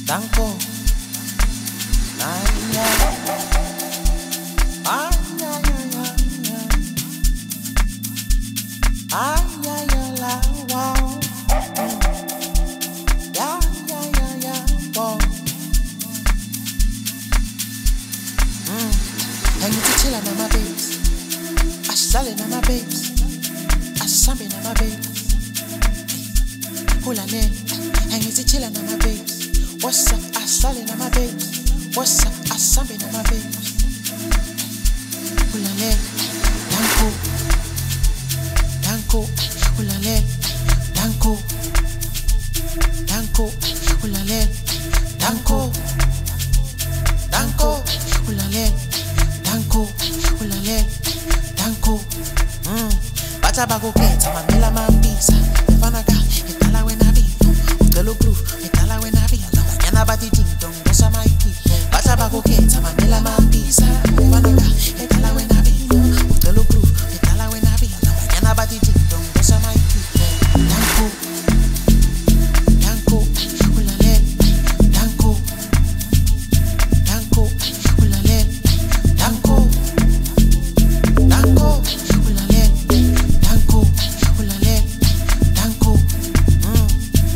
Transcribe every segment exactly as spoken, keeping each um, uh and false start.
Danko. Ay, ay, ay, ay, ay, ay, ay, ay, la, wow. Yeah, yeah, yeah, yeah, wow. Mm. And you chillin' on my babes. I sellin' on my babes. I summon on my babes. Hula name. And you chillin' on my babes. What's up? I sellin' on my babes. What's up? I summon on my babes. Hula name. Danko. Danko. Hula name. Danko. Danko. Hula name. Danko. Danko. Hula name. Danko. Hula name. Danko. Mm. Bacha bago keta mamela mambisa. Ifanaga itala wena vivo. Utelo proof itala wena vivo. Yana bati ding dong dosa my people. Bacha bago keta mamela mambisa. Ifanaga itala wena vivo. Utelo proof itala wena vivo. Yana bati ding dong dosa my people. Danko. Danko. Ulale. Danko. Danko. Ulale. Danko. Danko. Ulale. Danko. Ulale. Danko. Mm.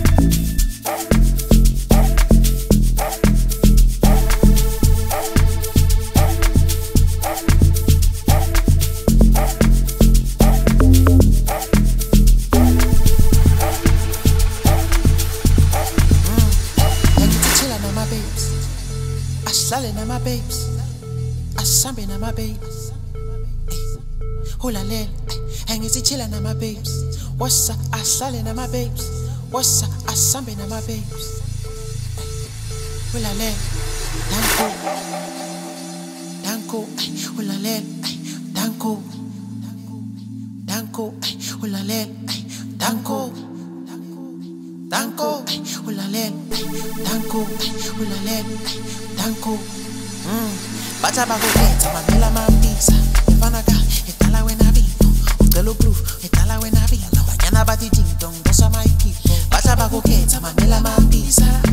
I sellin' on my babes. I summon on my babes. Hula lel, hang is chillin' on my babes. What's up? I sellin' on my babes. What's up? I summon on my babes. Hula lel, danko, danko, hula lel, danko, danko, hula lel, danko, danko, hula lel, danko, hula lel. Danko. Mm. Bacha bago keta mamela mambisa. Ifanaga itala wena vivo. Utelo proof itala wena vivo. Yana bati ding dong dosa my people. Bacha bago keta mamela mambisa.